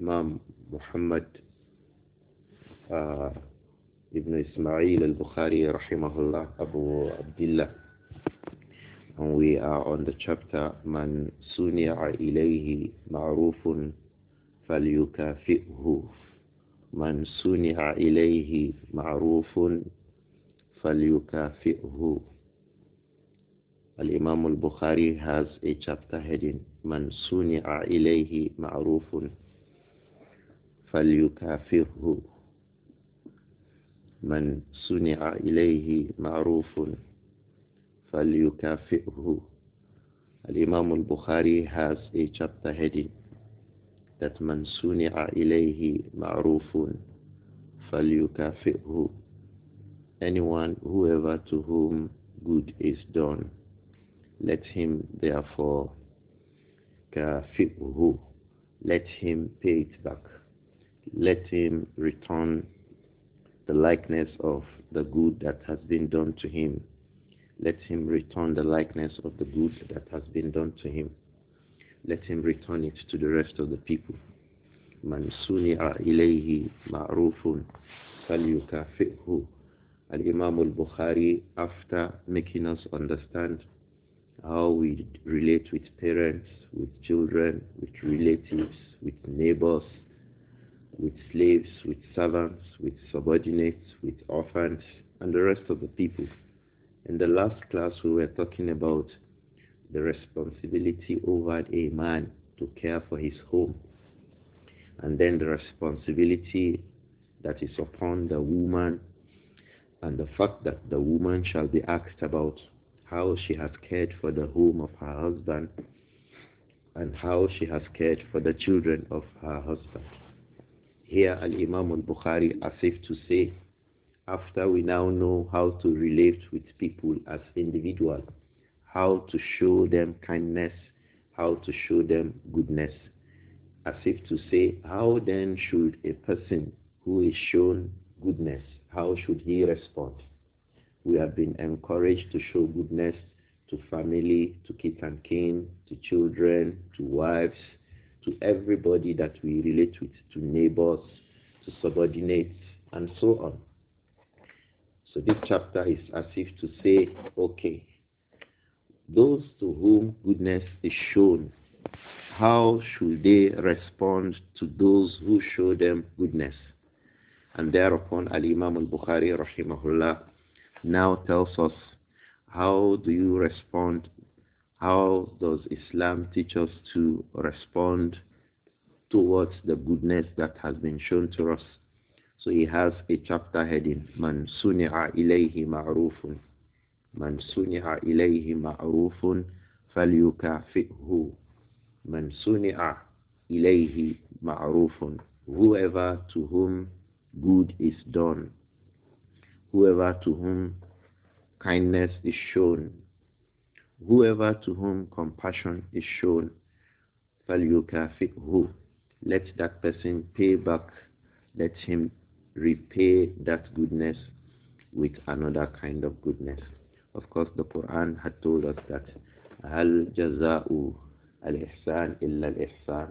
Imam Muhammad uh, ibn Ismail al-Bukhari rahimahullah Abu Abdullah, and we are on the chapter Man suni'a ilayhi ma'rufun falyukafi'hu. Man suni'a ilayhi ma'rufun falyukafi'hu. Al-Imam al-Bukhari has a chapter heading Man suni'a ilayhi ma'rufun falyukafi'hu. Man suni'a ilayhi ma'rufun falyukafi'hu. Al-Imam al-Bukhari has a chapter heading that Man suni'a ilayhi ma'rufun falyukafi'hu. Anyone, whoever to whom good is done, let him therefore kafi'hu, let him pay it back. Let him return the likeness of the good that has been done to him. Let him return the likeness of the good that has been done to him. Let him return it to the rest of the people. Man suni'a ilayhi ma'rufun falyukafi'hu. Al-Imam al-Bukhari, after making us understand how we relate with parents, with children, with relatives, with neighbors, with slaves, with servants, with subordinates, with orphans, and the rest of the people. In the last class, we were talking about the responsibility over a man to care for his home, and then the responsibility that is upon the woman, and the fact that the woman shall be asked about how she has cared for the home of her husband and how she has cared for the children of her husband. Here Al-Imam al-Bukhari, as if to say, after we now know how to relate with people as individuals, how to show them kindness, how to show them goodness, as if to say, how then should a person who is shown goodness, how should he respond? We have been encouraged to show goodness to family, to kith and kin, to children, to wives, to everybody that we relate with, to neighbors, to subordinates, and so on. So this chapter is as if to say, okay, those to whom goodness is shown, how should they respond to those who show them goodness? And thereupon Al-Imam al-Bukhari rahimahullah now tells us, how do you respond? How does Islam teach us to respond towards the goodness that has been shown to us? So he has a chapter heading, Man suni'a ilayhi ma'rufun. Man suni'a ilayhi ma'rufun falyukafi'hu. Man suni'a ilayhi ma'rufun. Whoever to whom good is done, whoever to whom kindness is shown, whoever to whom compassion is shown, falyukafi'hu. Let that person pay back, let him repay that goodness with another kind of goodness. Of course, the Quran had told us that Hal jaza'u al-ihsan illa al-ihsan.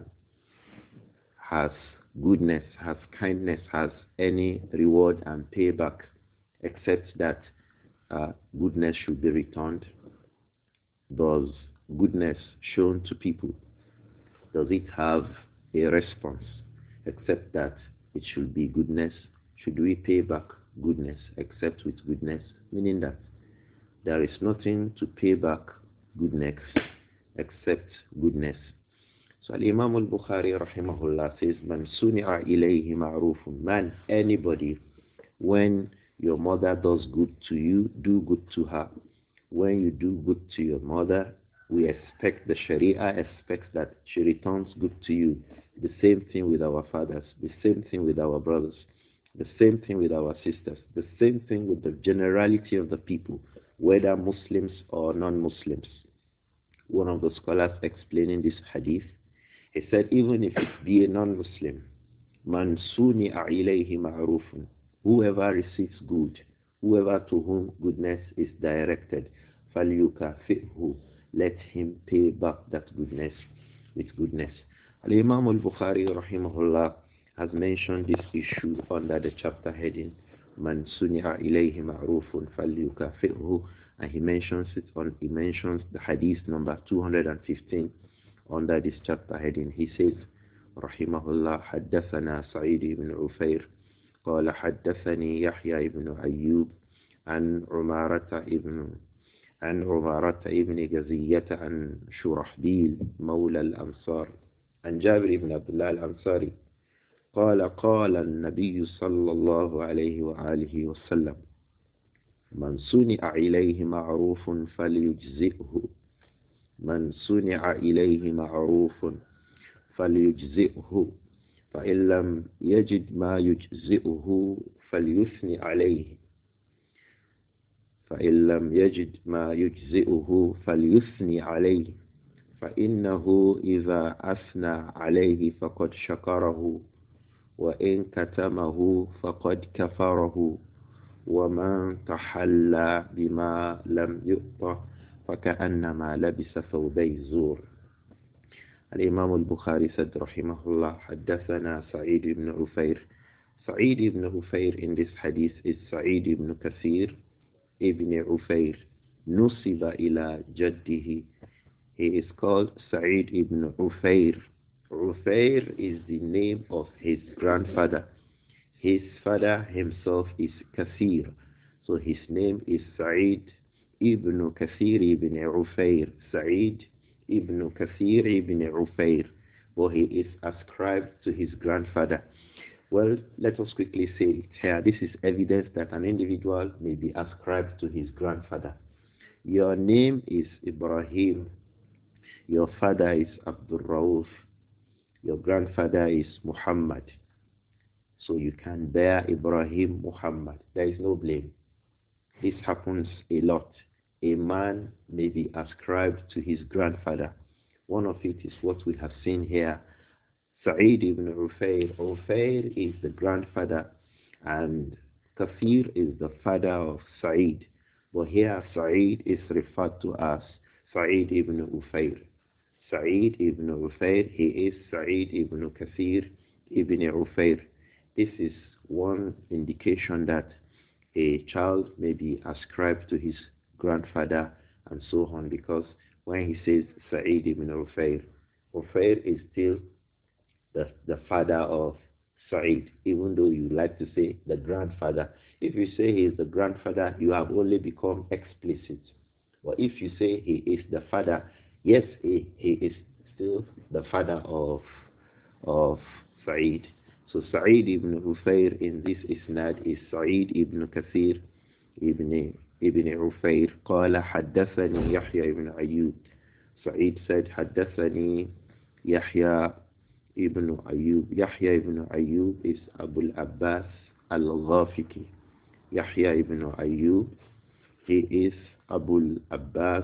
Has goodness, has kindness, has any reward and payback except that goodness should be returned? Does goodness shown to people, does it have a response except that it should be goodness? Should we pay back goodness except with goodness? Meaning that there is nothing to pay back goodness except goodness. So Imam al-Bukhari rahimahullah says, Man suni'a ilayhi ma'rufun. Man, anybody, when your mother does good to you, do good to her. When you do good to your mother, we expect, the Sharia expects that she returns good to you. The same thing with our fathers, the same thing with our brothers, the same thing with our sisters, the same thing with the generality of the people, whether Muslims or non-Muslims. One of the scholars explaining this hadith, he said, even if it be a non-Muslim, Man suni'a ilayhi ma'rufun. Whoever receives good, whoever to whom goodness is directed, falyukafi'hu. Let him pay back that goodness with goodness. Al-Imam al-Bukhari rahimahullah has mentioned this issue under the chapter heading Man suni'a ilayhi ma'rufun falyukafi'hu, and he mentions the hadith number 215 under this chapter heading. He says rahimahullah haddathana Sa'id ibn Ufair قال حدثني يحيى بن أيوب عن عمارة ابن جزية عن شرحبيل مولى الأنصار عن جابر بن عبد الله الأنصاري قال قال النبي صلى الله عليه وآله وسلم من صنع إليه معروف فليجزئه من صنع إليه معروف فليجزئه فإن لم يجد ما يجزئه فليثني عليه فإن لم يجد ما يجزئه فليثني عليه فإنه إذا أثنى عليه فقد شكره وإن كتمه فقد كفره ومن تحلى بما لم يؤط فكأنما لبس ثوبي زور. الإمام البخاري said رحمه الله حدثنا سعيد بن عفير. Sa'id ibn Ufair in this hadith is Sa'id ibn Kathir ibn Ufair nusiba ila jaddihi. He is called Sa'id ibn Ufair. Ufair is the name of his grandfather. His father himself is Kathir, so his name is Sa'id ibn Kathir ibn Ufair. Sa'id ibn Kathir ibn Ufair, but he is ascribed to his grandfather. Well, let us quickly say it here. This is evidence that an individual may be ascribed to his grandfather. Your name is Ibrahim. Your father is Abdul Rauf. Your grandfather is Muhammad. So you can bear Ibrahim Muhammad. There is no blame. This happens a lot. A man may be ascribed to his grandfather. One of it is what we have seen here. Sa'id ibn Ufair. Ufair is the grandfather and Kafir is the father of Sa'id. But here Sa'id is referred to as Sa'id ibn Ufair. Sa'id ibn Ufair, he is Sa'id ibn Kathir ibn Ufair. This is one indication that a child may be ascribed to his grandfather and so on, because when he says Sa'id ibn Ufair, Ufair is still the father of Sa'id, even though you like to say the grandfather. If you say he is the grandfather, you have only become explicit. But if you say he is the father, yes, he is still the father of Sa'id. So Sa'id ibn Ufair in this isnad is Sa'id ibn Kathir ibn Ufair. قال حدثني يحيى ibn Ayyub. Sa'id said حدثني يحيى ibn Ayyub. Yahya ibn Ayyub is Abu al-Abbas al-Ghafiqi. Yahya ibn Ayyub, he is Abu al-Abbas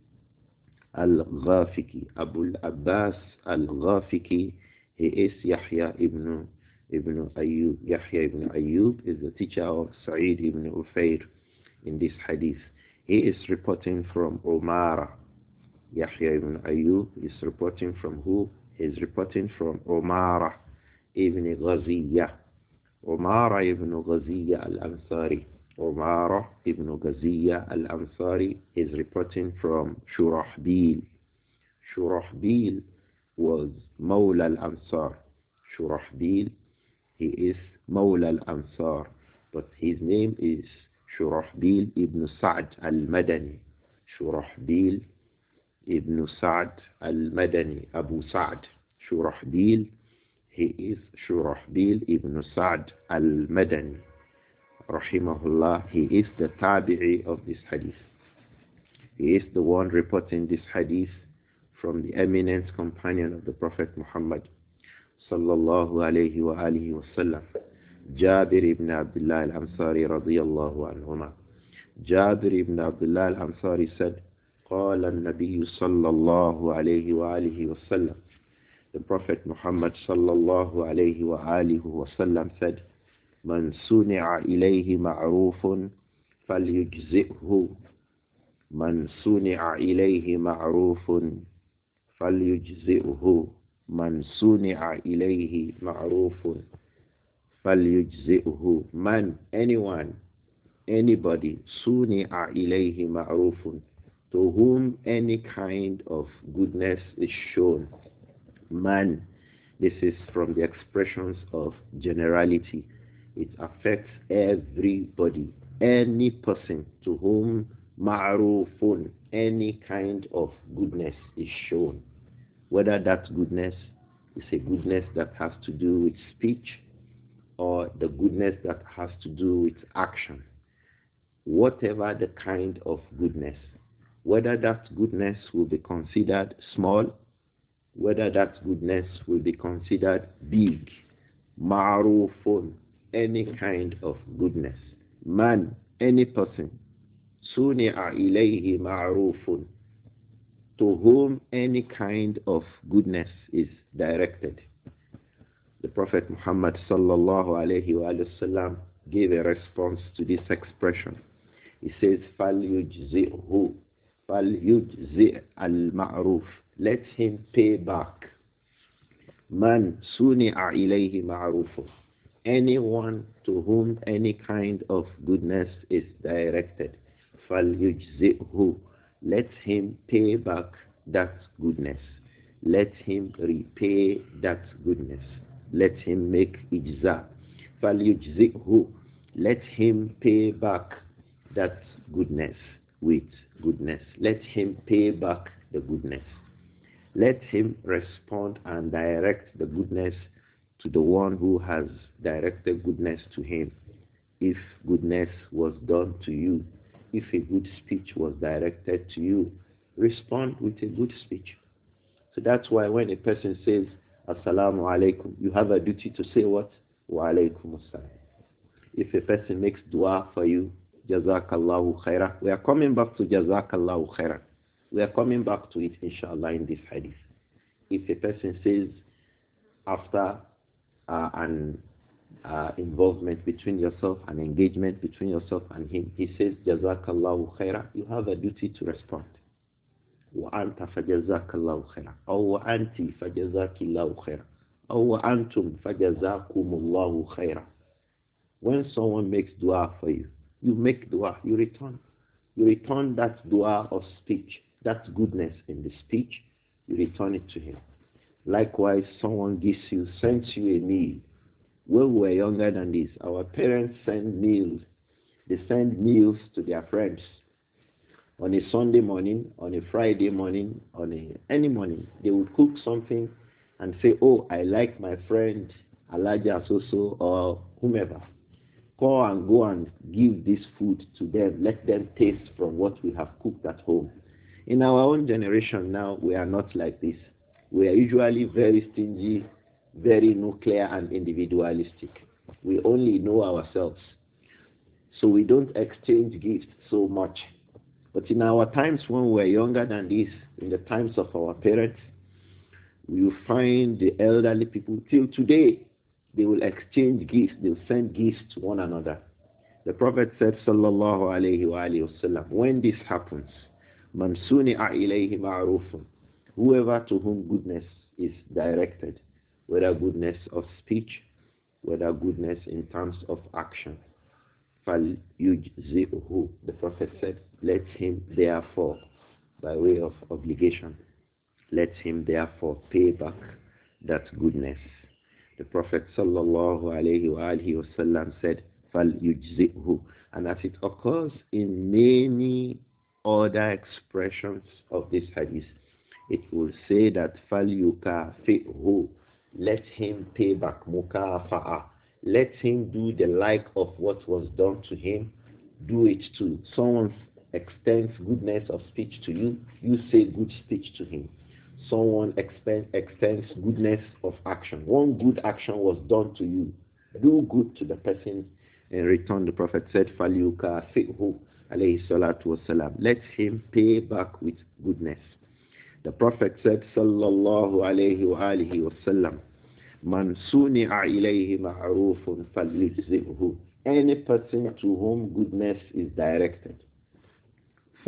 al-Ghafiqi. Abu al-Abbas al-Ghafiqi, he is Yahya ibn Ayyub. Yahya ibn Ayyub is the teacher of Sa'id ibn Ufair in this hadith. He is reporting from Umara. Yahya ibn Ayyub is reporting from who? He is reporting from Umara ibn Ghaziyah. Umara ibn Ghaziyah al-Ansari. Umara ibn Ghaziyah al-Ansari is reporting from Shurahbil. Shurahbil was Mawla al-Ansar. Shurahbil, he is Mawla al-Ansar, but his name is Shurahbil ibn Sa'd al-Madani. Shurahbil ibn Sa'd al-Madani, Abu Sa'd. Shurahbil, he is Shurahbil ibn Sa'd al-Madani. Rahimahullah, he is the tabi'i of this hadith. He is the one reporting this hadith from the eminent companion of the Prophet Muhammad sallallahu alayhi wa alihi wa sallam, Jabir ibn Abdullah al-Ansari radiyallahu anhuma. Jabir ibn Abdullah al-Ansari said, قال النبي صلى الله عليه وآله وسلم. The Prophet Muhammad sallallahu alayhi wa alihi wa sallam said, من صنع إليه معروف فليجزئه. من صنع إليه معروف فليجزئه. Man suni'a ilayhi ma'rufun falyujzi'hu. Man, anyone, anybody, suni'a ilayhi ma'rufun, to whom any kind of goodness is shown. Man, this is from the expressions of generality. It affects everybody, any person to whom ma'rufun, any kind of goodness is shown. Whether that goodness is a goodness that has to do with speech or the goodness that has to do with action. Whatever the kind of goodness, whether that goodness will be considered small, whether that goodness will be considered big, ma'rufun, any kind of goodness. Man, any person, suni'a ilayhi ma'rufun, to whom any kind of goodness is directed. The Prophet Muhammad sallallahu alayhi wa sallam gave a response to this expression. He says, فَلْيُجْزِئْهُ فَلْيُجْزِئْ الْمَعْرُوفِ, let him pay back. Man suni'a ilayhi ma'rufun, anyone to whom any kind of goodness is directed. فَلْيُجْزِئْهُ, let him pay back that goodness. Let him repay that goodness. Let him make ijza. فَلْيُجْزِئْهُ, let him pay back that goodness with goodness. Let him pay back the goodness. Let him respond and direct the goodness to the one who has directed goodness to him. If goodness was done to you, if a good speech was directed to you, respond with a good speech. So that's why when a person says, Assalamu alaikum, you have a duty to say what? Wa alaikum assalam. If a person makes dua for you, Jazakallahu khairah. We are coming back to Jazakallahu khairah. We are coming back to it, inshallah, in this hadith. If a person says, after an involvement between yourself, an engagement between yourself and him, he says, Jazakallahu khairah, you have a duty to respond. وأنت فجزاك الله خيرا أو وأنت فجزاك الله خيرا أو وأنتم فجزاكم الله خيرا. When someone makes dua for you, you make dua, you return. You return that dua of speech, that goodness in the speech, you return it to him. Likewise, someone sends you a meal. When we were younger than this, our parents send meals. They send meals to their friends. On a Sunday morning, on a Friday morning, any morning, they would cook something and say, oh, I like my friend Alaja Soso or whomever. Go and give this food to them. Let them taste from what we have cooked at home. In our own generation now, we are not like this. We are usually very stingy, very nuclear and individualistic. We only know ourselves. So we don't exchange gifts so much. But in our times when we were younger than this, in the times of our parents, you find the elderly people till today, they will exchange gifts, they will send gifts to one another. The Prophet said, sallallahu alayhi wa sallam, when this happens, man suni'a ilayhi ma'rufun, whoever to whom goodness is directed, whether goodness of speech, whether goodness in terms of action, فَلْيُجْزِئُهُ, the Prophet said, let him therefore, by way of obligation, let him therefore pay back that goodness. The Prophet sallallahu alayhi wa alihi wasallam said, فَلْيُجْزِئُهُ. And as it occurs in many other expressions of this hadith, it will say that فَلْيُكَافِئُهُ, let him pay back, mukafa'a. Let him do the like of what was done to him, do it too. Someone extends goodness of speech to you, you say good speech to him. Someone extends goodness of action. One good action was done to you, do good to the person in return. The Prophet said, فَلْيُكَافِئْهُ alayhi salatu wasalam. Let him pay back with goodness. The Prophet said, sallallahu alayhi wa alihi wasallam, Man suni'a ilayhi ma'rufun falyujzi'hu. Any person to whom goodness is directed,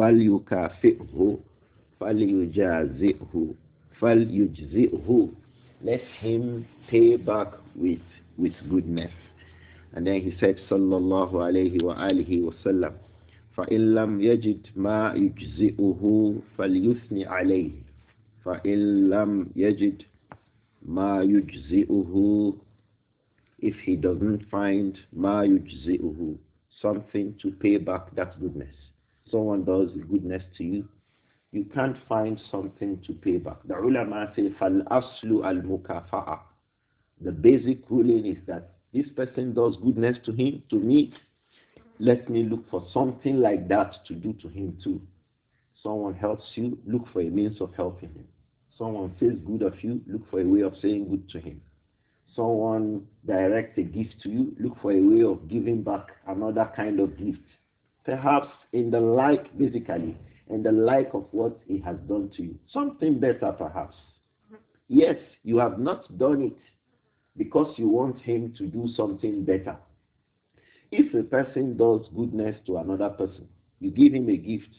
falyukafi'hu, falyujazi'hu, falyujzi'hu. let him pay back with goodness. And then he said, sallallahu alayhi wa alihi wa sallam, فَإِن لَمْ يَجِدْ مَا يُجْزِئُهُ فَلْيُثْنِ عَلَيْهِ فَإِن لَمْ يَجِدْ مَا يُجْزِئُهُ. If he doesn't find مَا يُجْزِئُهُ, something to pay back that goodness. Someone does goodness to you, you can't find something to pay back. The ulama say, فَالْأَصْلُ الْمُكَافَأَةِ. The basic ruling is that this person does goodness to me, let me look for something like that to do to him too. Someone helps you, look for a means of helping him. Someone says good of you, look for a way of saying good to him. Someone directs a gift to you, look for a way of giving back another kind of gift. Perhaps in the like, basically, in the like of what he has done to you. Something better perhaps. Yes, you have not done it because you want him to do something better. If a person does goodness to another person, you give him a gift,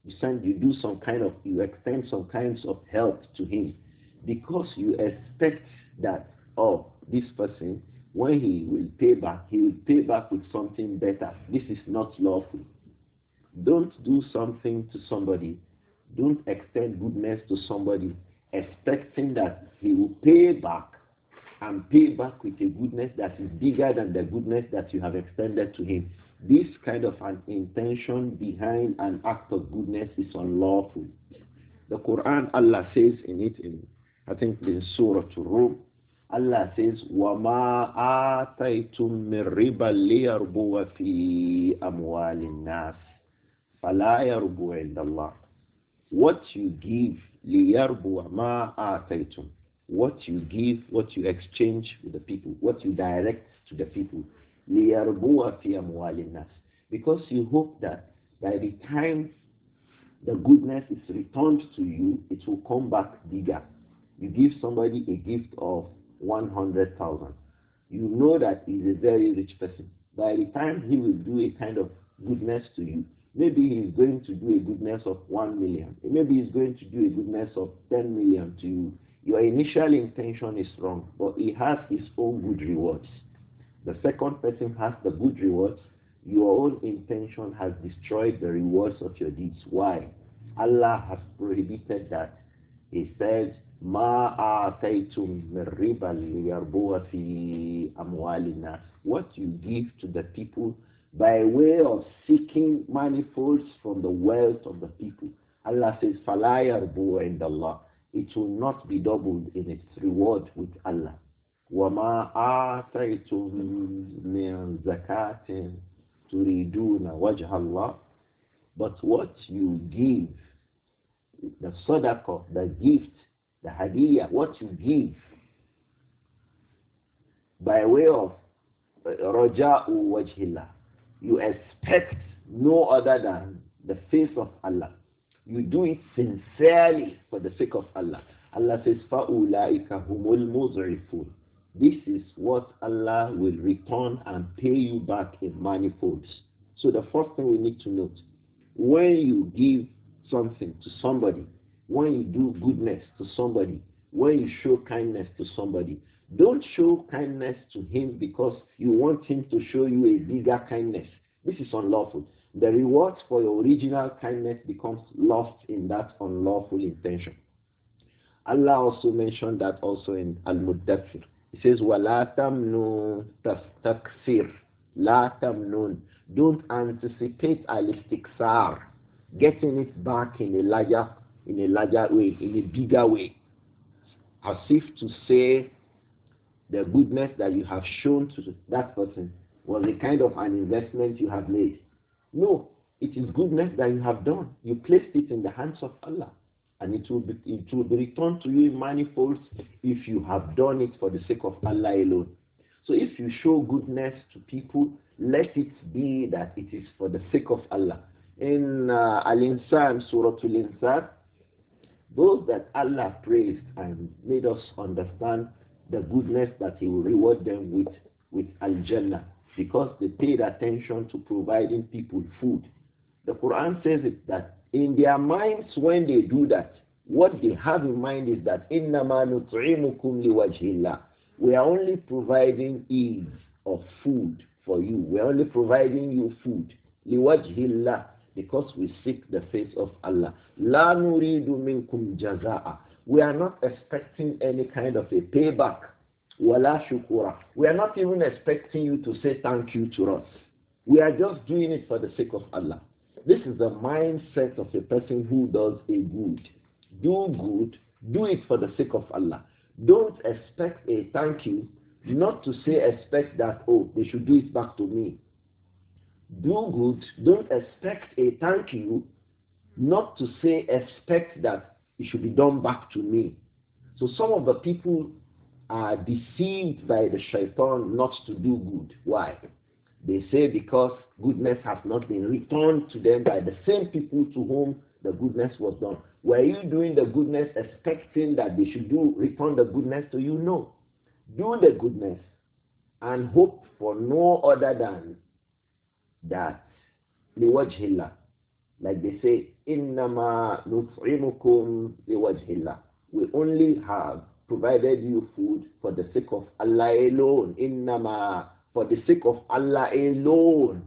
you extend some kinds of help to him because you expect that, this person, when he will pay back, he will pay back with something better. This is not lawful. Don't do something to somebody. Don't extend goodness to somebody expecting that he will pay back and pay back with a goodness that is bigger than the goodness that you have extended to him. This kind of an intention behind an act of goodness is unlawful. The Quran, Allah says I think in Surah Rum, Allah says, وَمَا آتَيْتُم مِّن رِّبًا لِيَرْبُوَ فِي أَمْوَالِ النَّاسِ فَلَا يَرْبُو عِندَ اللَّهِ. What you give, لِيَرْبُوَ مَا آتَيْتُم. What you give, what you exchange with the people, what you direct to the people, لِيَرْبُوَ فِي أَمْوَالِ النَّاسِ. Because you hope that by the time the goodness is returned to you, it will come back bigger. You give somebody a gift of 100,000. You know that he's a very rich person. By the time he will do a kind of goodness to you, maybe he's going to do a goodness of 1 million. Maybe he's going to do a goodness of 10 million to you. Your initial intention is wrong, but he has his own good rewards. The second person has the good rewards. Your own intention has destroyed the rewards of your deeds. Why? Allah has prohibited that. He said, مَا آتَيْتُم مِّن رِّبًا لِيَرْبُوَ فِي أَمْوَالِ النَّاسِ. What you give to the people by way of seeking manifolds from the wealth of the people. Allah says, فَلَا يَرْبُوَ عِندَ اللَّهِ. It will not be doubled in its reward with Allah. وَمَا آتَيْتُم مِّن زَكَاةٍ تُرِيدُونَ وَجْهَ اللَّهِ. But what you give, the sadaqah, the gift, the hadiyah, what you give by way of raja'u wajhillah, you expect no other than the face of Allah. You do it sincerely for the sake of Allah. Allah says, فَأُولَٰئِكَ هُمُ الْمُضْعِفُونَ. This is what Allah will return and pay you back in manifolds. So the first thing we need to note, when you give something to somebody, when you do goodness to somebody, when you show kindness to somebody, don't show kindness to him because you want him to show you a bigger kindness. This is unlawful. The reward for your original kindness becomes lost in that unlawful intention. Allah also mentioned that also in Al-Muddathir. He says, وَلَا تَمْنُونَ تَسْتَكْثِرْ لَا تَمْنُونَ. Don't anticipate al-istiksar, getting it back in a larger way, in a bigger way. As if to say the goodness that you have shown to that person was a kind of an investment you have made. No, it is goodness that you have done. You placed it in the hands of Allah. And it will be returned to you in manifolds if you have done it for the sake of Allah alone. So if you show goodness to people, let it be that it is for the sake of Allah. In Al-Insan, Surah Al-Insan, those that Allah praised and made us understand the goodness that He will reward them with Al-Jannah, because they paid attention to providing people food. The Quran says it that in their minds when they do that, What they have in mind is that إِنَّمَا نُطْعِمُكُمْ لِوَجْهِ اللَّهِ. We are only providing ease of food for you. We are only providing you food. لِوَجْهِ اللَّهِ. Because we seek the face of Allah. لَا نُرِيدُ مِنْكُمْ جَزَاءً. We are not expecting any kind of a payback. وَلَا شُكُورًا. We are not even expecting you to say thank you to us. We are just doing it for the sake of Allah. This is the mindset of a person who does a good. Do good, do it for the sake of Allah. Don't expect a thank you, not to say expect that, oh, they should do it back to me. Do good, don't expect a thank you, not to say expect that it should be done back to me. So some of the people are deceived by the shaitan not to do good. Why? They say because goodness has not been returned to them by the same people to whom the goodness was done. Were you doing the goodness expecting that they should return the goodness to you? No. Do the goodness and hope for no other than that. لِوَجْهِ Like they say, إِنَّمَا نُطْعِمُكُمْ لِوَجْهِ. We only have provided you food for the sake of Allah alone. إِنَّمَا, for the sake of Allah alone.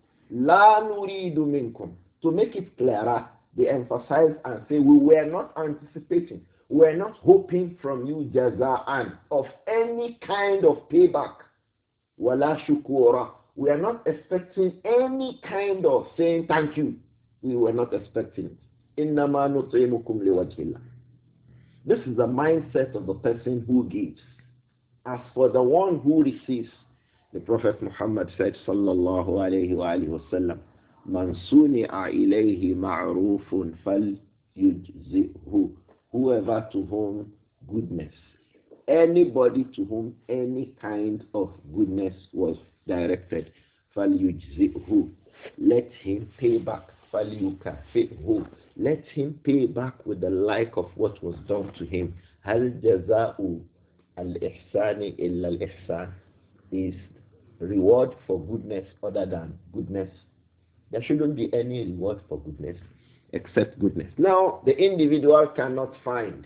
لَا نُرِيدُ مِنْكُمْ. To make it clearer, they emphasize and say, we were not anticipating, we were not hoping from you jaza'an, of any kind of payback. Wala shukura. We are not expecting any kind of saying thank you. We were not expecting it. Innama nut'imukum liwajhillah. This is the mindset of the person who gives. As for the one who receives, the Prophet Muhammad said, sallallahu alayhi wa alihi wa sallam, Man suni'a ilayhi ma'rufun fal yujzi'hu. Whoever to whom goodness, anybody to whom any kind of goodness was directed, fal yujzi'hu. Let him pay back. Fal yukafi'hu. Let him pay back with the like of what was done to him. Hal jaza'u al-ihsani illa al-ihsan. Is reward for goodness other than goodness. There shouldn't be any reward for goodness except goodness. Now, the individual cannot find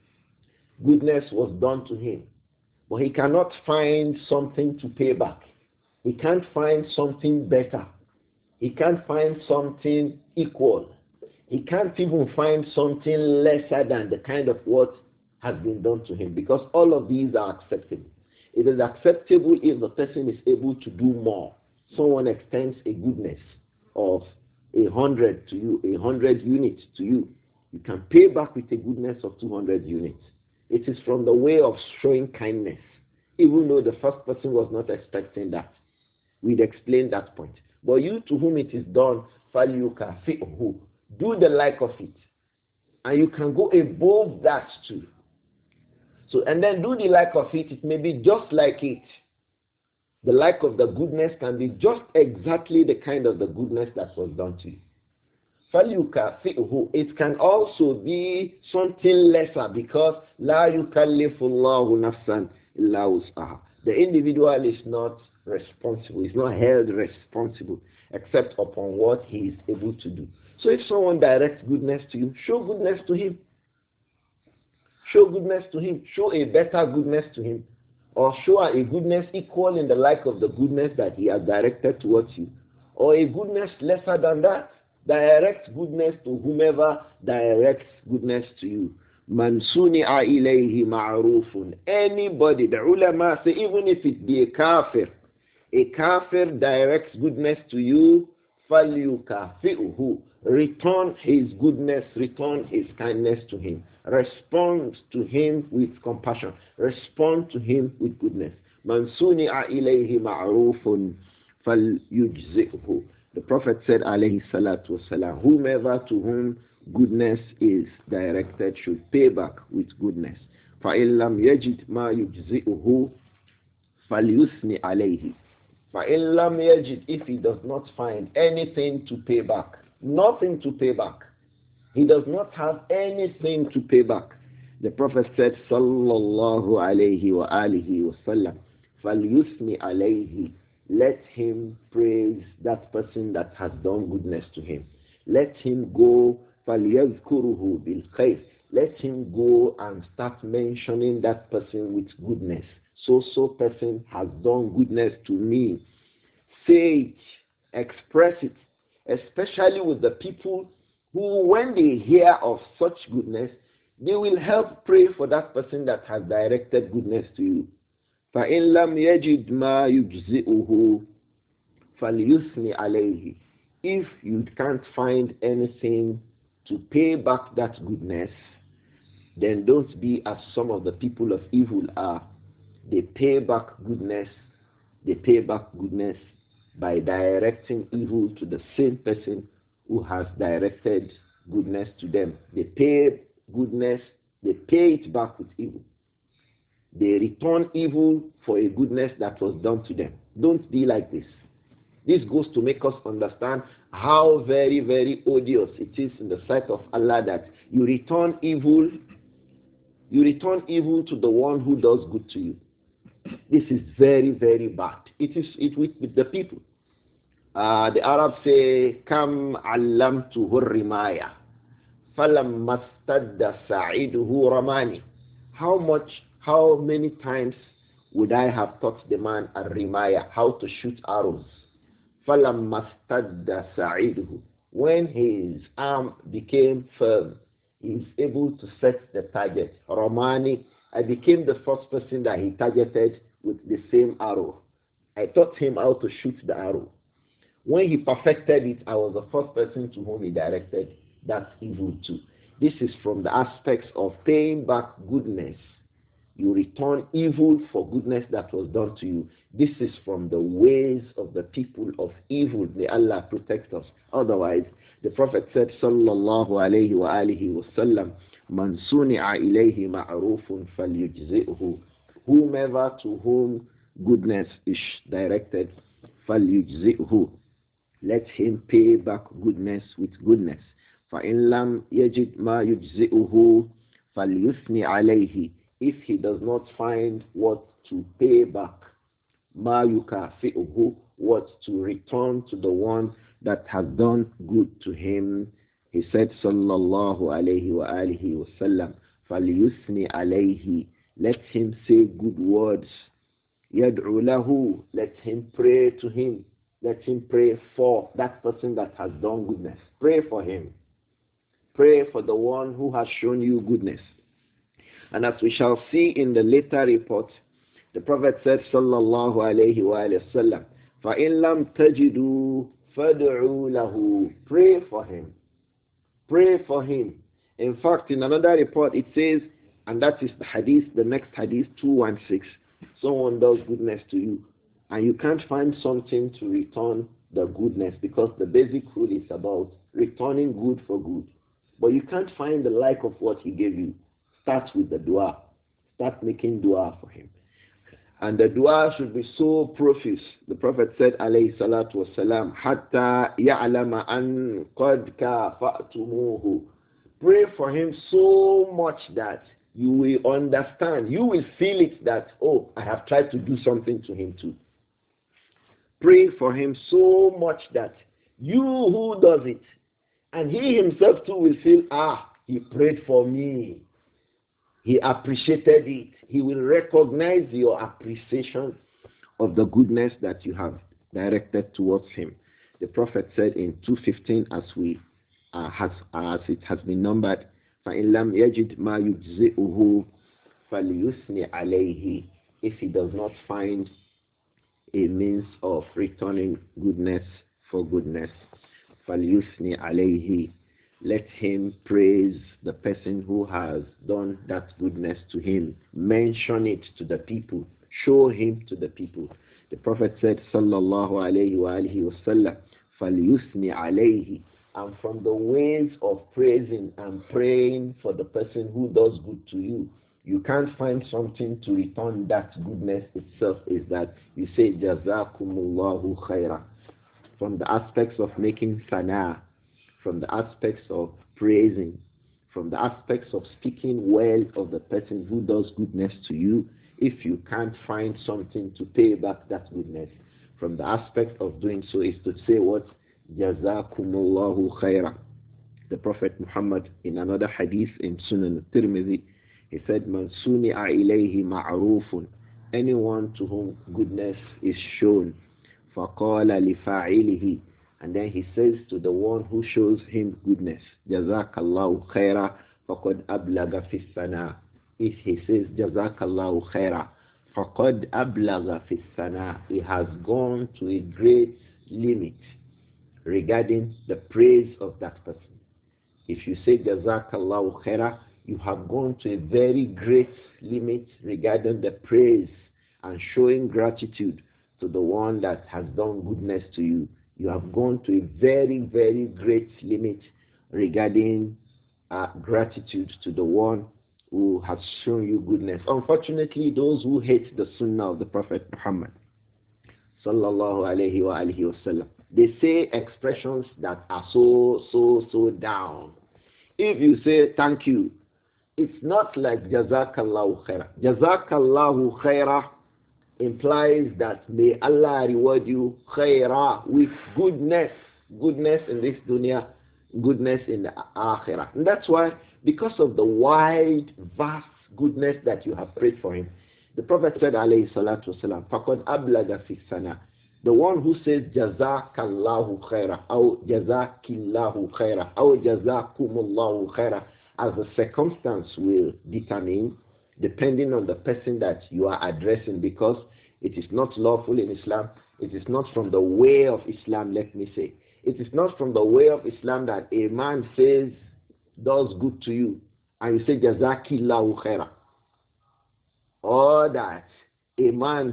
goodness was done to him, but he cannot find something to pay back. He can't find something better. He can't find something equal. He can't even find something lesser than the kind of what has been done to him, because all of these are acceptable. It is acceptable if the person is able to do more. Someone extends a goodness of 100 to you, 100 units to you. You can pay back with a goodness of 200 units. It is from the way of showing kindness, even though the first person was not expecting that. We'd explain that point. But you to whom it is done, فَلْيُكَافِئْهُ, do the like of it. And you can go above that too. So, and then do the like of it, it may be just like it. The like of the goodness can be just exactly the kind of the goodness that was done to you. فَلْيُكَافِئْهُ. It can also be something lesser, because لَا يُكَلِّفُ اللَّهُ نَفْسًا إِلَّا وُسْعَهَا. The individual is not responsible, is not held responsible except upon what he is able to do. So if someone directs goodness to you, show goodness to him. Show goodness to him. Show a better goodness to him. Or show a goodness equal in the like of the goodness that he has directed towards you. Or a goodness lesser than that. Direct goodness to whomever directs goodness to you. Man suni'a ilayhi ma'rufun. Anybody, the ulama say, even if it be a kafir directs goodness to you, falyukafi'uhu. Return his goodness, return his kindness to him. Respond to him with compassion. Respond to him with goodness. Man suni'a ilayhi ma'rufun falyujzi'hu. The Prophet said, alayhi salatu wasalam, whomever to whom goodness is directed should pay back with goodness. فَإِن لَمْ يَجِدْ مَا يُجْزِئُهُ فَلْيُثْنِ عَلَيْهِ. فَإِن لَمْ يَجِدْ, if he does not find anything to pay back, nothing to pay back, he does not have anything to pay back. The Prophet said, sallallahu alayhi wa alihi wa sallam, فَلْيُثْنِ عَلَيْهِ. Let him praise that person that has done goodness to him. Let him go, فَلْيَذْكُرُهُ بِالْخَيْرِ. let him go and start mentioning that person with goodness. So person has done goodness to me. Say it, express it, especially with the people who, when they hear of such goodness, they will help pray for that person that has directed goodness to you. فَإِن لَمْ يَجِدْ مَا يُجْزِئُهُ فَلْيُثْنِ عَلَيْهِ. If you can't find anything to pay back that goodness, then don't be as some of the people of evil are. They pay back goodness. They pay back goodness by directing evil to the same person who has directed goodness to them. They pay goodness, they pay it back with evil. They return evil for a goodness that was done to them. Don't be like this. This goes to make us understand how very, very odious it is in the sight of Allah that you return evil to the one who does good to you. This is very, very bad. It with the people. The Arabs say, "Kam allamtuhu rimaya, falamma stadda sa'iduhu ramani." How many times would I have taught the man al-rimaya, how to shoot arrows? Falamma stadda sa'iduhu. When his arm became firm, he is able to set the target. Ramani, I became the first person that he targeted with the same arrow. I taught him how to shoot the arrow. When he perfected it, I was the first person to whom he directed that evil to. This is from the aspects of paying back goodness. You return evil for goodness that was done to you. This is from the ways of the people of evil. May Allah protect us. Otherwise, the Prophet said, Sallallahu alayhi wa alihi wa sallam, Man suni'a ilayhi ma'rufun falyujzi'hu. Whomever to whom goodness is directed, falyujzi'hu. Let him pay back goodness with goodness. فَإِنْ لَمْ يَجِدْ مَا يُجْزِئُهُ فَلْيُثْنِ عَلَيْهِ. If he does not find what to pay back, مَا يُكَافِئُهُ, what to return to the one that has done good to him, he said, sallallahu alayhi wa alihi wa sallam, فَلْيُثْنِ عَلَيْهِ. Let him say good words. يَدْعُ لَهُ. Let him pray to him. Let him pray for that person that has done goodness. Pray for him. Pray for the one who has shown you goodness. And as we shall see in the later report, the Prophet said, Sallallahu alayhi wa sallam, فَإِن لَمْ تَجِدُوا فَادْعُوا لَهُ. Pray for him. Pray for him. In fact, in another report it says, and that is the hadith, the next hadith, 216, someone does goodness to you, and you can't find something to return the goodness, because the basic rule is about returning good for good. But you can't find the like of what he gave you. Start with the dua. Start making dua for him. And the dua should be so profuse. The Prophet said, alayhi salatu wasalam, hatta ya'lama an qad kafa'tumuhu. Pray for him so much that you will understand, you will feel it that, oh, I have tried to do something to him too. Pray for him so much that you who does it, and he himself too will feel, he prayed for me. He appreciated it. He will recognize your appreciation of the goodness that you have directed towards him. The Prophet said in 2:15, as it has been numbered, فَإِنْ لَمْ يَجِدْ مَا يُجْزِئُهُ فَلْيُثْنِ عَلَيْهِ. If he does not find a means of returning goodness for goodness, فَلْيُثْنِ عَلَيْهِ. Let him praise the person who has done that goodness to him. Mention it to the people. Show him to the people. The Prophet said, Sallallahu alayhi wa alihi wa sallam, فَلْيُثْنِ عَلَيْهِ. And from the ways of praising and praying for the person who does good to you, you can't find something to return that goodness itself, is that you say, Jazakumullahu khaira. From the aspects of making sana, from the aspects of praising, from the aspects of speaking well of the person who does goodness to you, if you can't find something to pay back that goodness, from the aspect of doing so is to say what? Jazakumullahu khaira. The Prophet Muhammad, in another hadith in Sunan al-Tirmidhi, he said, Man suni'a ilayhi ma'rufun. Anyone to whom goodness is shown. فَقَالَ لِفَاعِلِهِ. And then he says to the one who shows him goodness, Jazakallahu khaira faqad ablaga fi sana. If he says Jazakallahu khaira faqad ablaga fi sana, he has gone to a great limit regarding the praise of that person. If you say Jazakallahu khaira, you have gone to a very great limit regarding the praise and showing gratitude to the one that has done goodness to you. You have gone to a very, very great limit regarding gratitude to the one who has shown you goodness. Unfortunately, those who hate the sunnah of the Prophet Muhammad, sallallahu alayhi wa alihi wasallam, they say expressions that are so down. If you say thank you, it's not like Jazakallahu khaira. Jazakallahu khaira implies that may Allah reward you khaira, with goodness. Goodness in this dunya, goodness in the akhirah. And that's why, because of the wide, vast goodness that you have prayed for him, the Prophet said, alayhi salatu wasalam, faqad ablaga fi sana. The one who says Jazakallahu khaira, or Jazakillahu khaira, or Jazakumullahu khaira, as the circumstance will determine, depending on the person that you are addressing, because it is not lawful in Islam. It is not from the way of Islam, let me say. It is not from the way of Islam that a man says, does good to you, and you say Jazakillahu khaira. Or that a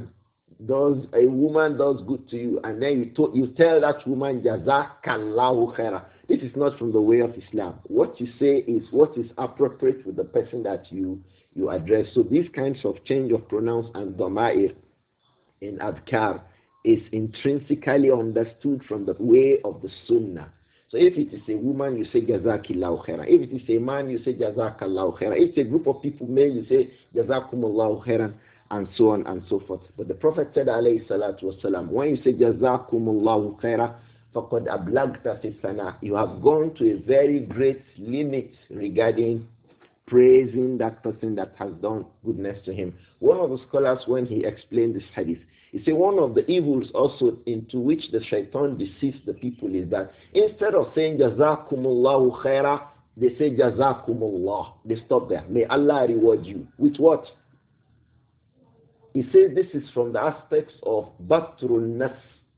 woman does good to you, and then you tell that woman Jazakallahu khaira. This is not from the way of Islam. What you say is what is appropriate with the person that you address. So these kinds of change of pronouns and dhama'ir in adhkar is intrinsically understood from the way of the sunnah. So if it is a woman, you say Jazakillahu khairan. If it is a man, you say Jazakallahu khairan. If it's a group of people, male, you say Jazakumullahu khairan, and so on and so forth. But the Prophet said, alayhi salatu wasalam, when you say Jazakumullahu khairan, faqad ablagta fi sana, you have gone to a very great limit regarding praising that person that has done goodness to him. One of the scholars, when he explained this hadith, he said one of the evils also into which the shaitan deceives the people is that instead of saying Jazakumullahu khaira, they say Jazakumullah. They stop there. May Allah reward you. With what? He says this is from the aspects of Batrul Nafs,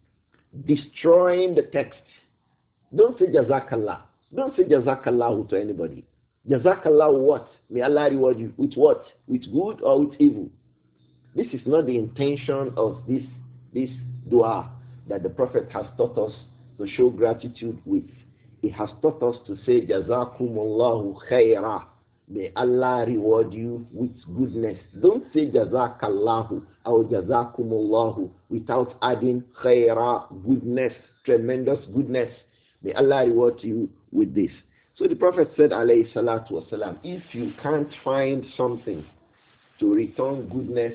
destroying the text. Don't say Jazakallah. Don't say Jazakallahu to anybody. Jazakallahu what? May Allah reward you. With what? With good or with evil? This is not the intention of this dua that the Prophet has taught us to show gratitude with. He has taught us to say Jazakumullahu khaira. May Allah reward you with goodness. Don't say Jazakallahu or Jazakumullahu without adding khaira, goodness, tremendous goodness. May Allah reward you with this. So the Prophet said, alayhi salatu wasalam, if you can't find something to return goodness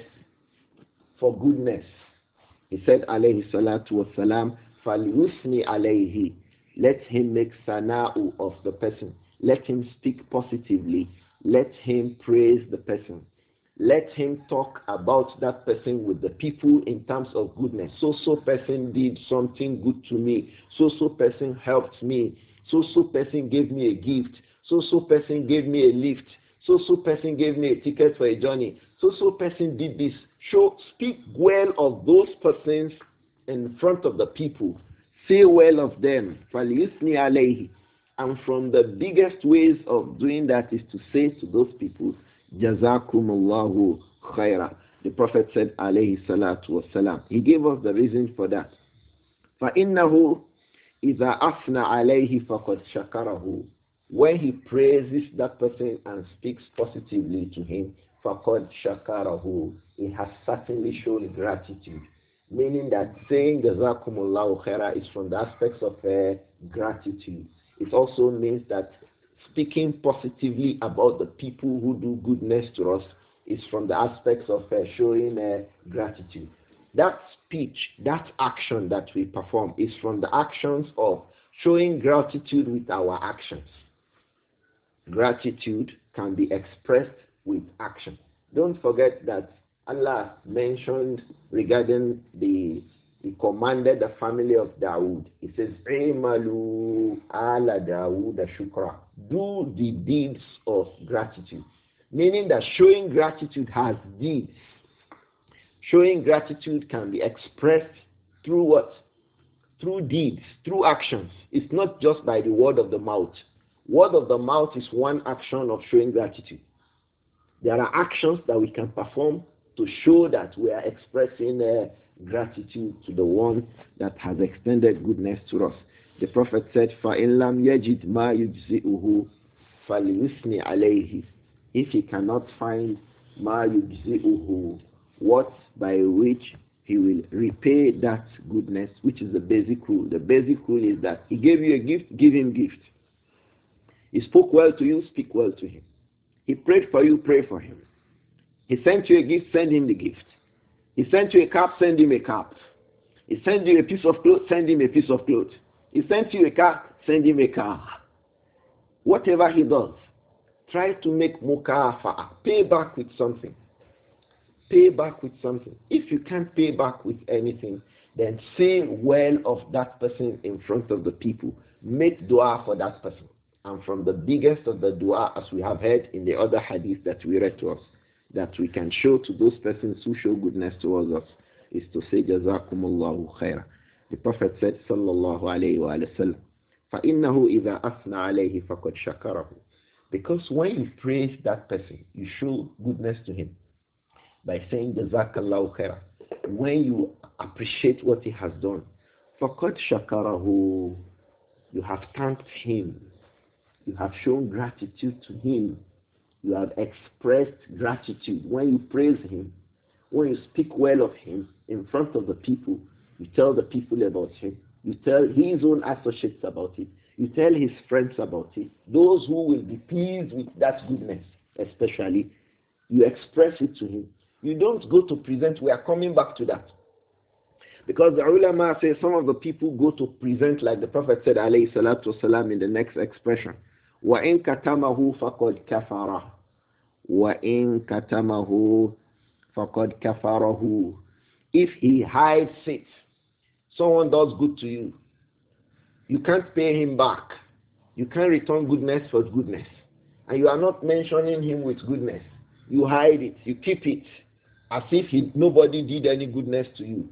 for goodness, he said, alayhi salatu wasalam, فَلْيُثْنِ alayhi. Let him make sana'u of the person. Let him speak positively. Let him praise the person. Let him talk about that person with the people in terms of goodness. So person did something good to me. So person helped me. So person gave me a gift. So person gave me a lift. So person gave me a ticket for a journey. So person did this. Speak well of those persons in front of the people. Say well of them. فَلْيُثْنِ عَلَيْهِ. And from the biggest ways of doing that is to say to those people, Jazakumullahu khaira. The Prophet said, alayhi salatu wasalam. He gave us the reason for that. فَإِنَّهُ إِذَا أَثْنَ عَلَيْهِ فَقَدْ شَكَرَهُ. When he praises that person and speaks positively to him, فَقَدْ شَكَرَهُ. He has certainly shown gratitude. Meaning that saying Jazakumullahu khaira is from the aspects of gratitude. It also means that speaking positively about the people who do goodness to us is from the aspects of showing gratitude. That speech, that action that we perform is from the actions of showing gratitude with our actions. Gratitude can be expressed with action. Don't forget that Allah mentioned regarding he commanded the family of Dawood. He says, "Imalu ala Dawood shukra." Do the deeds of gratitude. Meaning that showing gratitude has deeds. Showing gratitude can be expressed through what? Through deeds, through actions. It's not just by the word of the mouth. Word of the mouth is one action of showing gratitude. There are actions that we can perform to show that we are expressing gratitude to the one that has extended goodness to us. The Prophet said, فَإِنْ لَمْ يَجِدْ مَا يُجْزِئُهُ فَلْيُثْنِ عَلَيْهِ. If he cannot find مَا يُجْزِئُهُ, what by which he will repay that goodness, which is the basic rule. The basic rule is that he gave you a gift, give him gift. He spoke well to you, speak well to him. He prayed for you, pray for him. He sent you a gift, send him the gift. He sent you a cap, send him a cap. He sent you a piece of cloth, send him a piece of cloth. He sent you a car, send him a car. Whatever he does, try to make mukafa'a. Pay back with something. Pay back with something. If you can't pay back with anything, then say well of that person in front of the people. Make dua for that person. And from the biggest of the dua, as we have heard in the other hadith that we read to us, that we can show to those persons who show goodness towards us, is to say, Jazakumullahu khaira. The Prophet said, Sallallahu alayhi wa sallam, فَإِنَّهُ إِذَا أَثْنَى عَلَيْهِ فَقَدْ شَكَرَهُ. Because when you praise that person, you show goodness to him by saying, Jazakallahu khaira. When you appreciate what he has done, فَقَدْ شَكَرَهُ. You have thanked him. You have shown gratitude to him. You have expressed gratitude. When you praise him, when you speak well of him in front of the people, you tell the people about him. You tell his own associates about it. You tell his friends about it. Those who will be pleased with that goodness, especially, you express it to him. You don't go to present. We are coming back to that. Because the ulama say some of the people go to present, like the Prophet said, alayhi salatu wasalam, in the next expression. وَإِن كَتَمَهُ فَقَدْ كَفَرَهُ. وَإِن كَتَمَهُ فَقَدْ كَفَرَهُ. If he hides it, someone does good to you, you can't pay him back. You can't return goodness for goodness. And you are not mentioning him with goodness. You hide it. You keep it as if nobody did any goodness to you.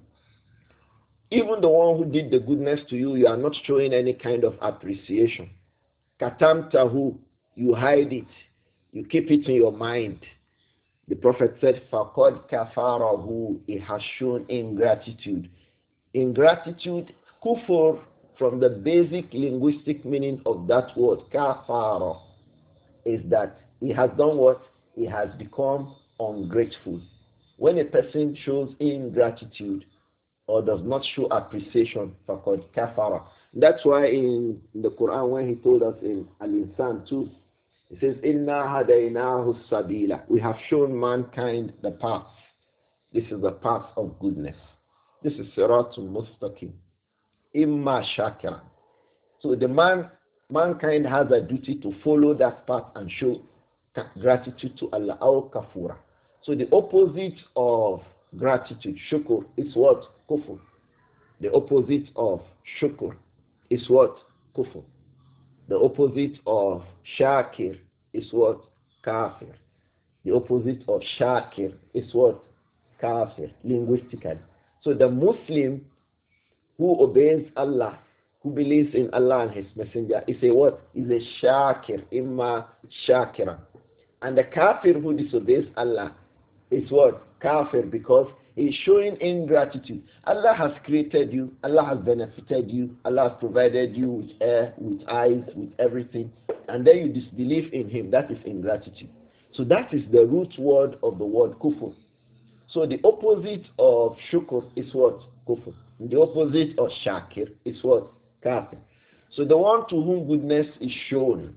Even the one who did the goodness to you, you are not showing any kind of appreciation. Katamtahu, you hide it. You keep it in your mind. The Prophet said, Faqad kafarahu, he has shown ingratitude. Ingratitude, kufur, from the basic linguistic meaning of that word, kafara, is that he has done what? He has become ungrateful. When a person shows ingratitude or does not show appreciation, faqad kafara. That's why in the Quran, when he told us in Al-Insan too, he says, Inna hadaynahu sabila. We have shown mankind the path. This is the path of goodness. This is Siratul Mustaqim. Imma shakira. So mankind has a duty to follow that path and show gratitude to Allah, or kafura. So the opposite of gratitude, shukr, is what? Kufr. The opposite of shukr is what? Kufr. The opposite of shakir is what? Kafir. The opposite of shakir is what? Kafir, linguistically. So the Muslim who obeys Allah, who believes in Allah and His Messenger, is a what? Is a shakir, imma shakira. And the kafir who disobeys Allah is what? Kafir, because he is showing ingratitude. Allah has created you, Allah has benefited you, Allah has provided you with air, with eyes, with everything, and then you disbelieve in Him. That is ingratitude. So that is the root word of the word kufr. So the opposite of shukr is what? Kufr. The opposite of shakir is what? Kafir. So the one to whom goodness is shown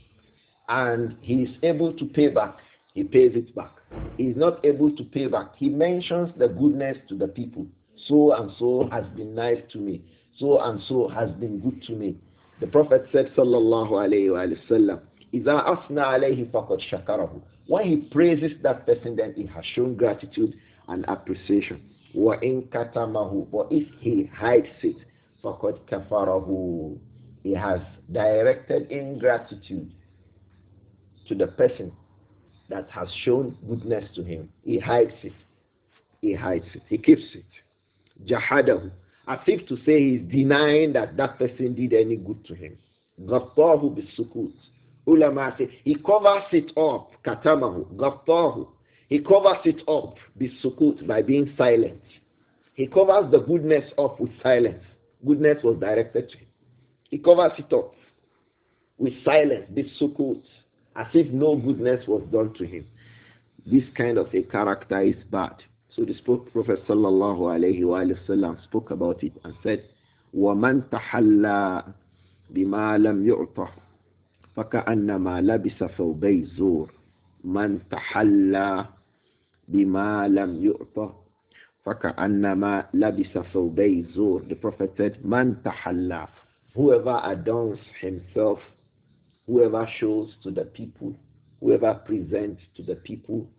and he is able to pay back, he pays it back. He is not able to pay back. He mentions the goodness to the people. So and so has been nice to me. So and so has been good to me. The Prophet said, sallallahu alayhi wa sallam, إِذَا أَثْنَى عَلَيْهِ فَقَدْ شَكَرَهُ. When he praises that person, then he has shown gratitude and appreciation. وَإِن كَتَمَهُ. But if he hides it, فَقَدْ كَفَرَهُ. He has directed ingratitude to the person that has shown goodness to him. He hides it. He hides it. He keeps it. Jahadahu. As if to say he's denying that that person did any good to him. Ghattahu bisukut. Ulama say he covers it up. Katamahu. Ghattahu. He covers it up bisukut by being silent. He covers the goodness up with silence. Goodness was directed to him. He covers it up with silence, bisukut, as if no goodness was done to him. This kind of a character is bad. So the Prophet sallallahu alayhi wa sallam spoke about it and said, وَمَنْ تَحَلَّى بِمَا لَمْ يُعْطَهُ فَكَأَنَّمَا لَبِسَ ثَوْبَيْ زُورٍ مَنْ تَحَلَّى بِمَا لَمْ يُعْطَهُ فَكَأَنَّمَا لَبِسَ ثَوْبَيْ زُورٍ. The Prophet said, مَنْ تَحَلَّى. Whoever adorns himself, whoever shows to the people, whoever presents to the people,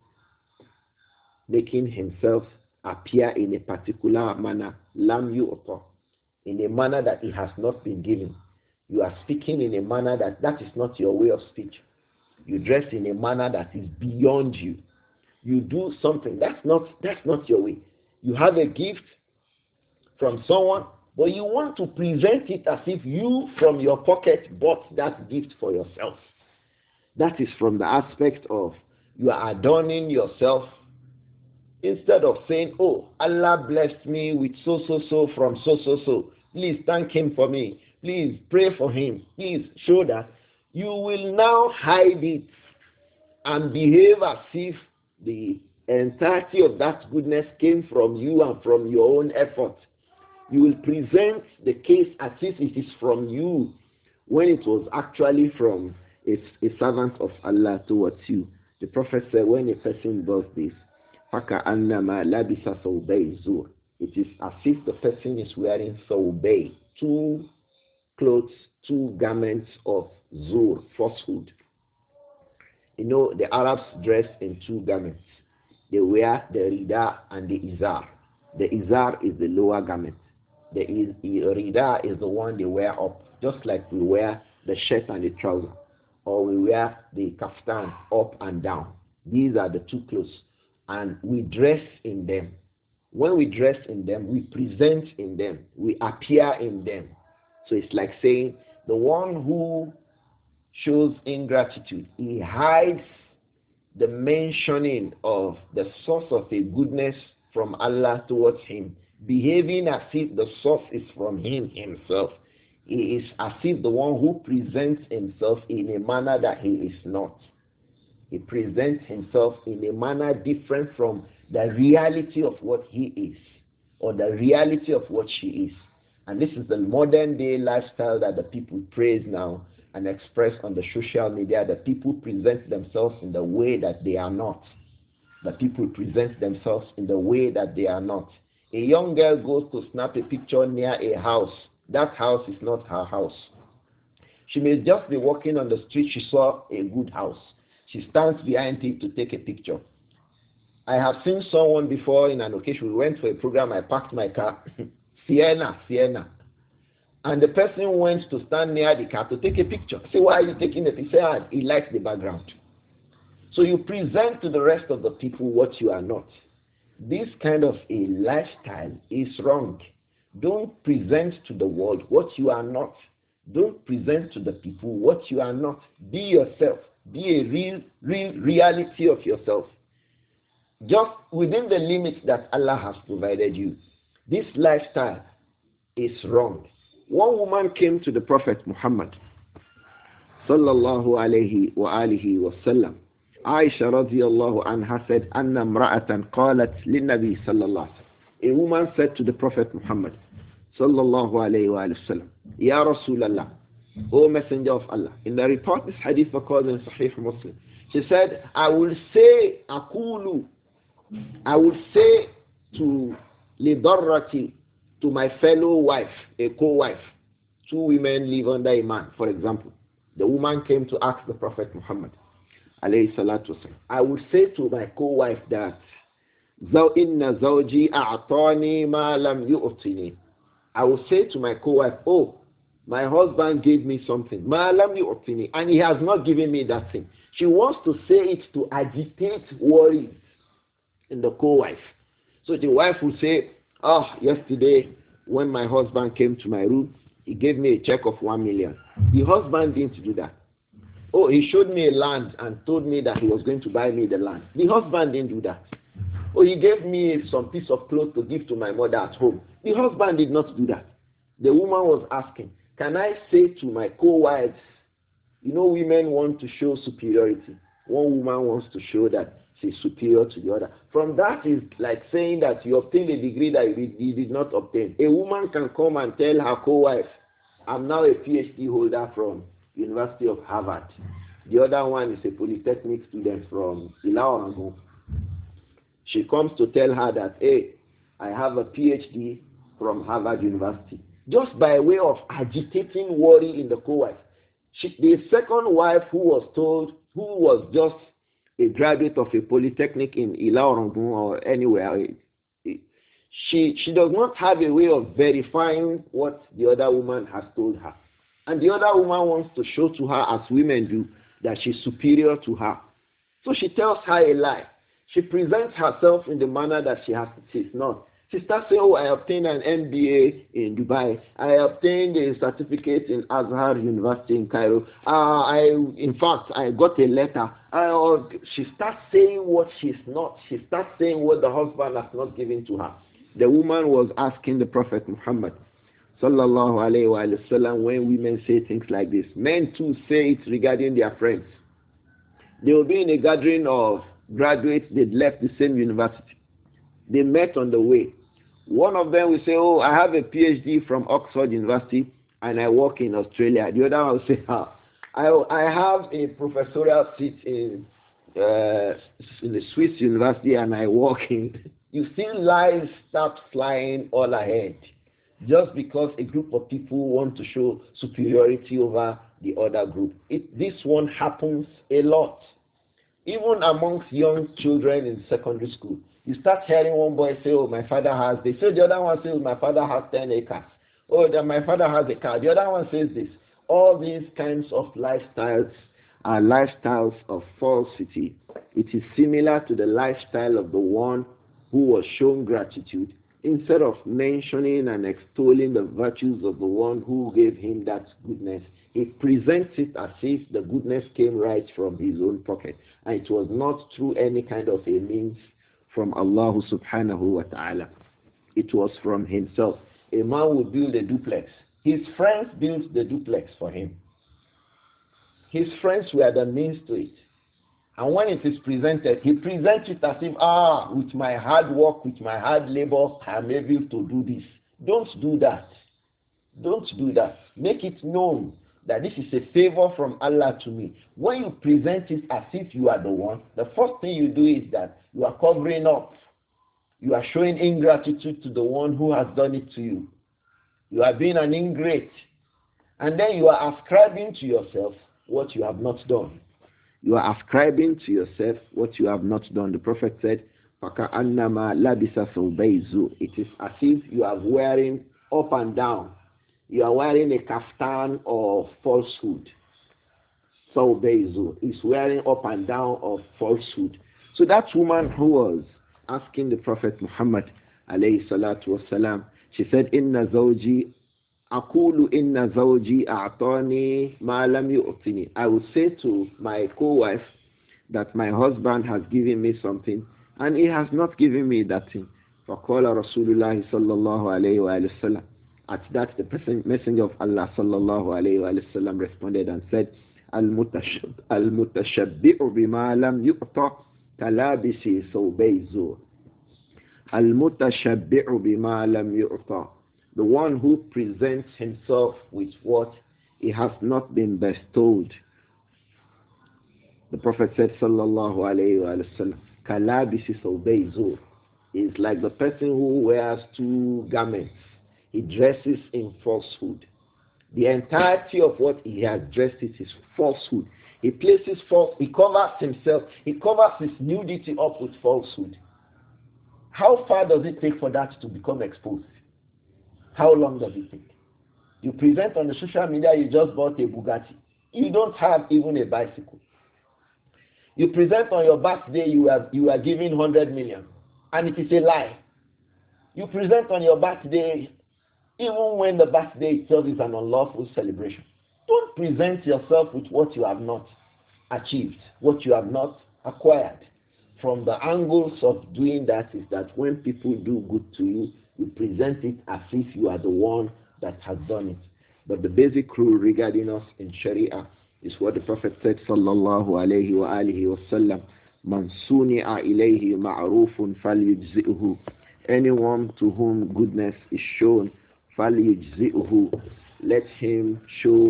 making himself appear in a particular manner, lam yu'ta, in a manner that he has not been given. You are speaking in a manner that is not your way of speech. You dress in a manner that is beyond you. You do something that's not your way. You have a gift from someone, but you want to present it as if you from your pocket bought that gift for yourself. That is from the aspect of you are adorning yourself. Instead of saying, oh, Allah blessed me with so from so. Please thank him for me. Please pray for him. Please show that. You will now hide it and behave as if the entirety of that goodness came from you and from your own effort. You will present the case as if it is from you when it was actually from a servant of Allah towards you. The Prophet said when a person does this, فَكَأَنَّمَا لَبِسَ ثَوْبَيْ زُورٍ. It is as if the person is wearing thawbay, two clothes, two garments of zur, falsehood. You know, the Arabs dress in two garments. They wear the rida and the izar. The izar is the lower garment. The rida is the one they wear up, just like we wear the shirt and the trouser, or we wear the kaftan up and down. These are the two clothes. And we dress in them. When we dress in them, we present in them. We appear in them. So it's like saying the one who shows ingratitude, he hides the mentioning of the source of a goodness from Allah towards him, behaving as if the source is from him himself. He is as if the one who presents himself in a manner that he is not. He presents himself in a manner different from the reality of what he is or the reality of what she is. And this is the modern day lifestyle that the people praise now and express on the social media. The people present themselves in the way that they are not. The people present themselves in the way that they are not. A young girl goes to snap a picture near a house. That house is not her house. She may just be walking on the street. She saw a good house. She stands behind it to take a picture. I have seen someone before in an occasion. We went for a program. I parked my car. Sienna. And the person went to stand near the car to take a picture. I say, why are you taking it? He said, he likes the background. So you present to the rest of the people what you are not. This kind of a lifestyle is wrong. Don't present to the world what you are not. Don't present to the people what you are not. Be yourself. Be a real reality of yourself. Just within the limits that Allah has provided you. This lifestyle is wrong. One woman came to the Prophet Muhammad sallallahu alayhi wa alihi wa sallam. Aisha radiyallahu anha said, Anna mra'atan qalat linnabi sallallahu alayhi. A woman said to the Prophet Muhammad sallallahu alayhi wa sallam, Ya Rasulallah, O Messenger of Allah. In the report, this hadith occurs in Sahih Muslim. She said, I will say to lidarrati, to my fellow wife, a co-wife. Two women live under a man, for example. The woman came to ask the Prophet Muhammad, alayhi salatu wasalam, I would say to my co-wife that, inna zawji a'tani ma lam yu'tini. I will say to my co-wife, oh, my husband gave me something, ma lam yu'tini, and he has not given me that thing. She wants to say it to agitate worry in the co-wife. So the wife will say, oh, yesterday when my husband came to my room, he gave me a check of 1 million. The husband didn't do that. Oh, he showed me a land and told me that he was going to buy me the land. The husband didn't do that. Oh, he gave me some piece of clothes to give to my mother at home. The husband did not do that. The woman was asking, can I say to my co-wives, you know, women want to show superiority. One woman wants to show that she's superior to the other. From that is like saying that you obtained a degree that you did not obtain. A woman can come and tell her co-wife, I'm now a PhD holder from University of Harvard. The other one is a polytechnic student from Ilaorango. She comes to tell her that, hey, I have a PhD from Harvard University. Just by way of agitating worry in the co-wife. The second wife who was just a graduate of a polytechnic in Ilaorango or anywhere, she does not have a way of verifying what the other woman has told her. And the other woman wants to show to her, as women do, that she's superior to her. So she tells her a lie. She presents herself in the manner that she's not. She starts saying, oh, I obtained an MBA in Dubai. I obtained a certificate in Azhar University in Cairo. In fact, I got a letter. She starts saying what she's not. She starts saying what the husband has not given to her. The woman was asking the Prophet Muhammad, sallallahu alayhi wa sallam, when women say things like this. Men too say it regarding their friends. They will be in a gathering of graduates. They'd left the same university. They met on the way. One of them will say, oh, I have a PhD from Oxford University and I work in Australia. The other one will say, I have a professorial seat in the Swiss University and I work in... You see lies start flying all ahead just because a group of people want to show superiority over the other group. This one happens a lot. Even amongst young children in secondary school. You start hearing one boy say, oh, my father has this. So the other one says, my father has 10 acres. Oh, my father has a car. The other one says this. All these kinds of lifestyles are lifestyles of falsity. It is similar to the lifestyle of the one who was shown gratitude. Instead of mentioning and extolling the virtues of the one who gave him that goodness, he presents it as if the goodness came right from his own pocket. And it was not through any kind of a means from Allah subhanahu wa ta'ala. It was from himself. A man would build a duplex. His friends built the duplex for him. His friends were the means to it. And when it is presented, he presents it as if, with my hard work, with my hard labor, I am able to do this. Don't do that. Don't do that. Make it known that this is a favor from Allah to me. When you present it as if you are the one, the first thing you do is that you are covering up. You are showing ingratitude to the one who has done it to you. You are being an ingrate. And then you are ascribing to yourself what you have not done. You are ascribing to yourself what you have not done. The Prophet said, فَكَأَنَّمَا لَبِسَ ثَوْبَيْزُ. It is as if you are wearing up and down. You are wearing a kaftan of falsehood. Thawbayzu is wearing up and down of falsehood. So that woman who was asking the Prophet Muhammad alayhi salatu wasalam, she said, Inna zawji aqulu inna zawji a'tani ma lam yu'tini. I will say to my co-wife that my husband has given me something and he has not given me that thing. فَقَالَ رَسُولُ اللَّهِ صَلَّى اللَّهُ عَلَيْهِ وَآلِهِ وَسَلَّمَ. At that, the Messenger of Allah sallallahu alayhi wa sallam responded and said, Al-mutashabbi'u bima lam yu'ta kalabisi sawbayzu. Al-mutashabbi'u bima lam yu'ta. The one who presents himself with what he has not been bestowed. The Prophet said, sallallahu alayhi wa sallam, kalabisi sawbayzu, is like the person who wears two garments. He dresses in falsehood. The entirety of what he has dressed it is falsehood. He places false, he covers himself, he covers his nudity up with falsehood. How far does it take for that to become exposed? How long does it take? You present on the social media you just bought a Bugatti. You don't have even a bicycle. You present on your birthday you are giving 100 million, and it is a lie. You present on your birthday even when the birthday itself is an unlawful celebration. Don't present yourself with what you have not achieved, what you have not acquired. From the angles of doing that is that when people do good to you, you present it as if you are the one that has done it. But the basic rule regarding us in Sharia is what the Prophet said, sallallahu alayhi wa alihi wa sallam, man suni'a ilayhi ma'rufun falyujzi'uhu. Anyone to whom goodness is shown, falyujzi'uhu. Let him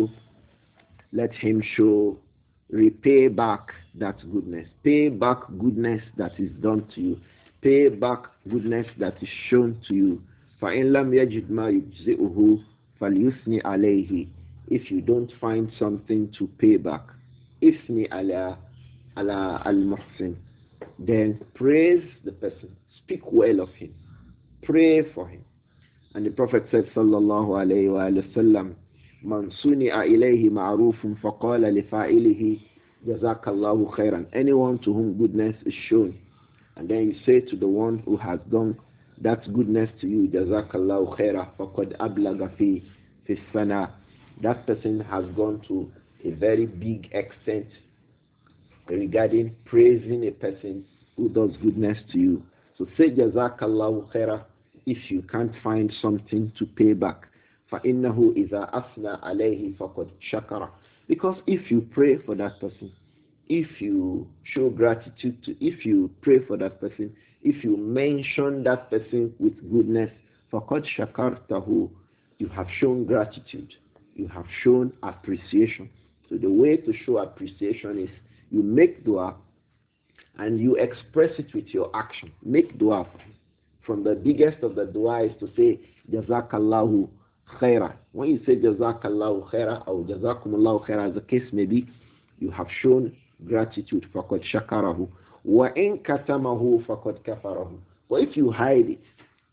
show, repay back that goodness. Pay back goodness that is done to you. Pay back goodness that is shown to you. فَإِنْ لَمْ يَجِدْ مَا يُجْزِئُهُ فَلْيُثْنِ عَلَيْهِ. If you don't find something to pay back, إِثْنِ عَلَى الْمُحْسِنِ, then praise the person. Speak well of him. Pray for him. And the Prophet said, sallallahu alayhi wa sallam, man suni'a ilayhi ma'rufun faqala li fa'ilihi jazakallahu khairan. Anyone to whom goodness is shown, and then you say to the one who has done that goodness to you, jazakallahu khaira faqad ablaga fi sana. That person has gone to a very big extent regarding praising a person who does goodness to you. So say jazakallahu khaira if you can't find something to pay back. فَإِنَّهُ إِذَا أَثْنَى عَلَيْهِ فَقَدْ شَكَرَ. Because if you pray for that person, if you show gratitude if you pray for that person, if you mention that person with goodness, فَقَدْ شَكَرْتَهُ, you have shown gratitude. You have shown appreciation. So the way to show appreciation is you make dua and you express it with your action. Make dua for him. From the biggest of the dua is to say, Jazakallahu khaira. When you say Jazakallahu khaira or Jazakumullahu khaira, as the case may be, you have shown gratitude. فَقَدْ شَكَرَهُ وَإِن كَتَمَهُ فَقَدْ كَفَرَهُ. But if you hide it,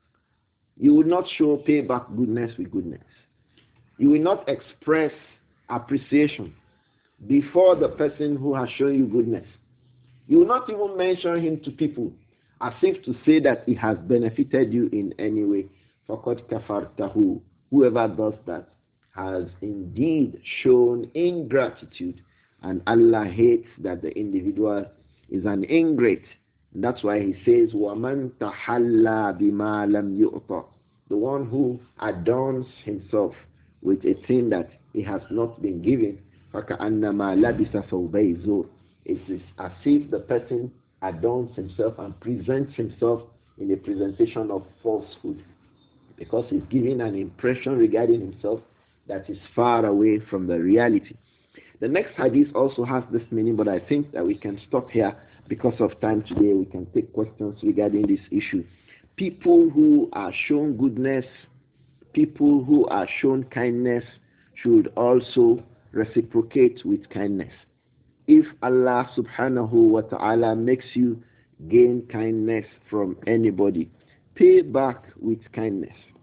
you will not show payback goodness with goodness. You will not express appreciation before the person who has shown you goodness. You will not even mention him to people as if to say that he has benefited you in any way. فَقَدْ كَفَرْتَهُ. Whoever does that has indeed shown ingratitude, and Allah hates that the individual is an ingrate. And that's why he says, وَمَنْ تَحَلَّى بِمَا لَمْ يُؤْطَى. The one who adorns himself with a thing that he has not been given, فَكَأَنَّمَا لَبِسَ ثَوْبَيْ زُورٍ. It is as if the person adorns himself and presents himself in a presentation of falsehood, because he's giving an impression regarding himself that is far away from the reality. The next hadith also has this meaning, but I think that we can stop here because of time today. We can take questions regarding this issue. People who are shown goodness, people who are shown kindness should also reciprocate with kindness. If Allah subhanahu wa ta'ala makes you gain kindness from anybody, pay back with kindness.